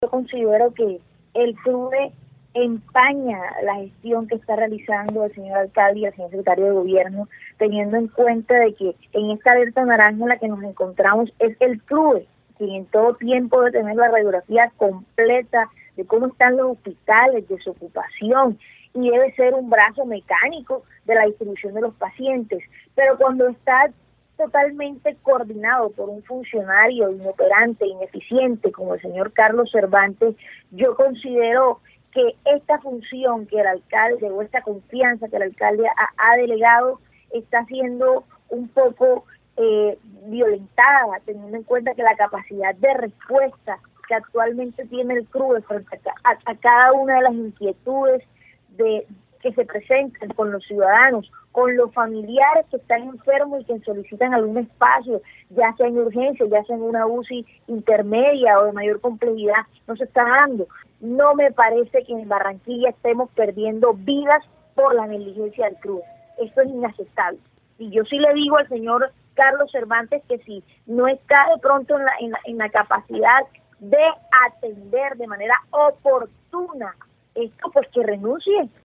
Yo considero que el CRUE empaña la gestión que está realizando el señor alcalde y el señor secretario de gobierno, teniendo en cuenta de que en esta alerta naranja en la que nos encontramos es el CRUE quien en todo tiempo debe tener la radiografía completa de cómo están los hospitales, de su ocupación, y debe ser un brazo mecánico de la distribución de los pacientes. Pero cuando está totalmente coordinado por un funcionario inoperante, ineficiente, como el señor Carlos Cervantes, yo considero que esta función que el alcalde, o esta confianza que el alcalde ha delegado, está siendo un poco violentada, teniendo en cuenta que la capacidad de respuesta que actualmente tiene el CRUE frente a cada una de las inquietudes que se presentan con los ciudadanos, con los familiares que están enfermos y que solicitan algún espacio, ya sea en urgencia, ya sea en una UCI intermedia o de mayor complejidad, no se está dando. No me parece que en Barranquilla estemos perdiendo vidas por la negligencia del CRUE. Esto es inaceptable. Y yo sí le digo al señor Carlos Cervantes que si no está de pronto en la capacidad de atender de manera oportuna esto, pues que renuncie.